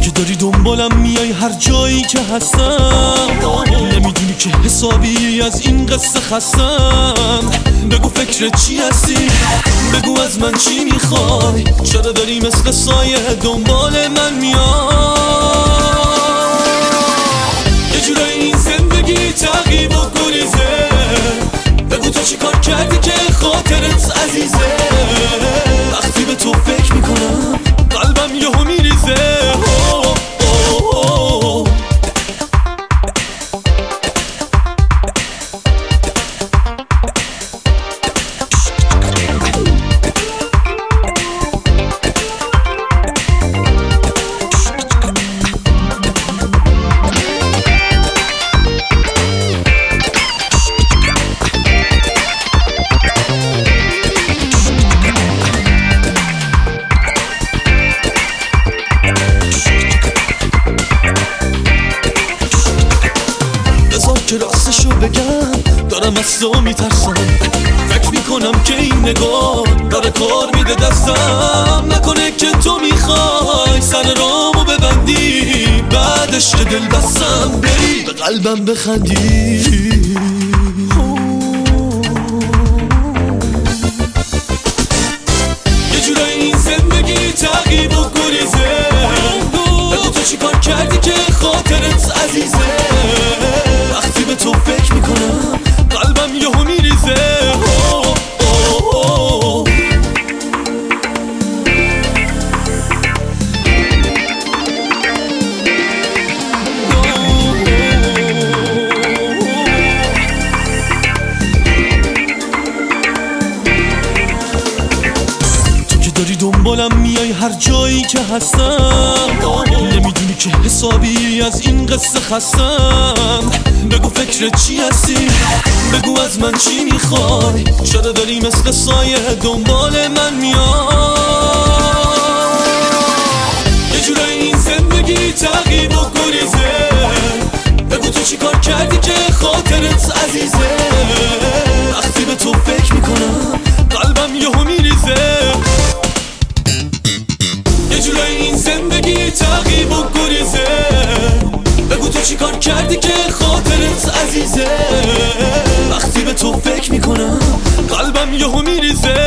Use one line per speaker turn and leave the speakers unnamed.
که داری دنبالم میای هر جایی که هستم، نمیدونی که حسابی از این قصه خستم. بگو فکر چی هستی، بگو از من چی میخوای، چرا داری مثل سایه دنبال من میای؟ یه جورایی این زندگی تعقیب و گریزه، بگو تو چی کار کردی که خاطرت عزیزه. وقتی به تو فکر میکنم قلبم یهو میریزه. که راستشو بگم دارم از تو میترسم، فکر میکنم که این نگاه داره کار میده دستم. نکنه که تو میخوای سر رامو ببندی، بعدش که دل بستم بری به قلبم بخندی. یه جورایی این زندگی تعقیب و گریزه، بگو تو چی کار کردی که خاطرت عزیزه. وقتی به تو فکر میکنم قلبم یهو میریزه. تو که داری دنبالم میای هر جایی که هستم، نمیدونی که حسابی از این قصه خستم. بگو فکر چی هستی، بگو از من چی میخوای، چرا داری مثل سایه دنبال من میای؟ یه جورایی این زندگی تعقیب و گریزه، بگو تو چی کار کردی که خاطرت عزیزه. وقتی به تو فکر میکنم قلبم یهو میریزه. یه جورایی این زندگی تعقیب و گریزه، بگو تو چی کار کردی که خاطرت عزیزه. وقتی به تو فکر میکنم قلبم یهو میریزه.